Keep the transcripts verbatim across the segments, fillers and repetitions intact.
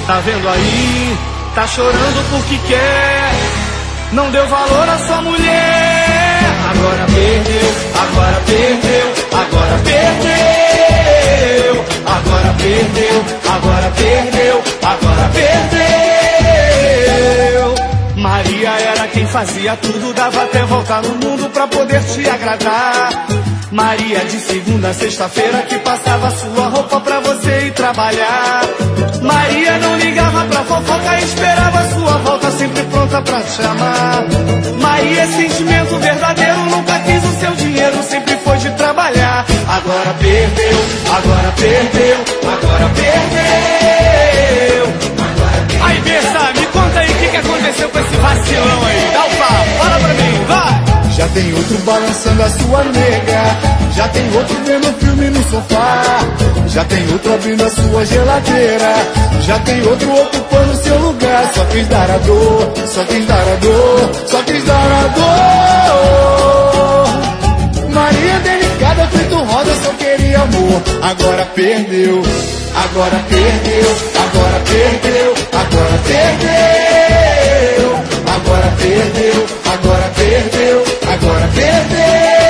Tá vendo aí? Tá chorando porque quer. Não deu valor à sua mulher. Agora perdeu, agora perdeu, agora perdeu. Agora perdeu, agora perdeu, agora perdeu. Maria era quem fazia tudo, dava até voltar no mundo pra poder te agradar. Maria de segunda a sexta-feira que passava sua roupa pra você ir trabalhar. Maria não ligava pra fofoca e esperava sua volta sempre pronta pra te amar. Maria é sentimento verdadeiro, nunca quis o seu dinheiro, sempre foi de trabalhar. Agora perdeu, agora perdeu, agora perdeu. Aí, Bessa, me conta aí o que, que aconteceu com esse vacilão aí. Dá o papo, fala pra mim, vai! Já tem outro balançando a sua nega, já tem outro vendo filme no sofá, já tem outro abrindo a sua geladeira, já tem outro ocupando seu lugar. Só quis dar a dor, só quis dar a dor, só quis dar a dor. Maria delicada, feito rosa, só queria amor. Agora perdeu, agora perdeu, agora perdeu, agora perdeu, agora perdeu, agora perdeu, agora perdeu.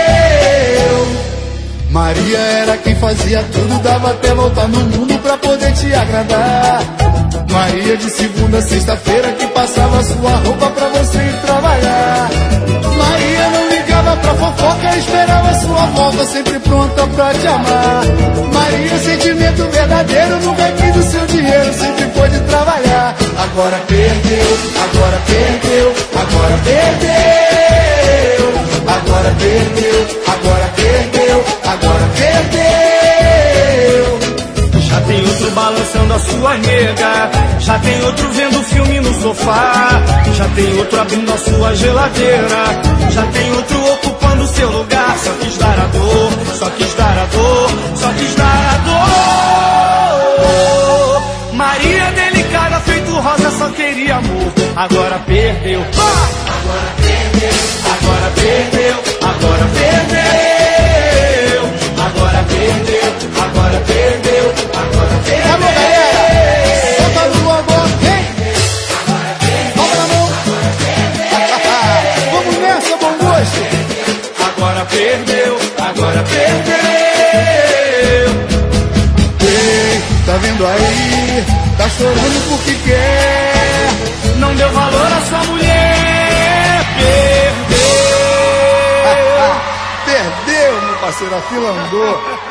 Maria era quem fazia tudo, dava até voltar no mundo pra poder te agradar. Maria de segunda a sexta-feira que passava sua roupa pra você ir trabalhar. Maria não ligava pra fofoca, esperava sua volta sempre pronta pra te amar. Maria, sentimento verdadeiro, nunca quis o seu dinheiro, sempre foi de trabalhar. Agora perdeu, agora perdeu, agora perdeu. Agora perdeu, agora perdeu, agora perdeu. Já tem outro balançando a sua nega, já tem outro vendo filme no sofá, já tem outro abrindo a sua geladeira, já tem outro ocupando seu lugar. Só quis dar a dor, só quis dar a dor, só quis dar a dor. Maria delicada, feito rosa, só queria amor. Agora perdeu, agora perdeu, agora perdeu, agora perdeu, agora perdeu, agora perdeu, agora perdeu. Vamos, galera! Solta no agora, vem! Vamos na mão! Vamos nessa, bom gosto! Agora perdeu, agora perdeu. Ei, tá vendo aí? Tá chorando porque quer. Não deu valor à sua mulher. Perdeu. Perdeu, meu parceiro, a fila andou.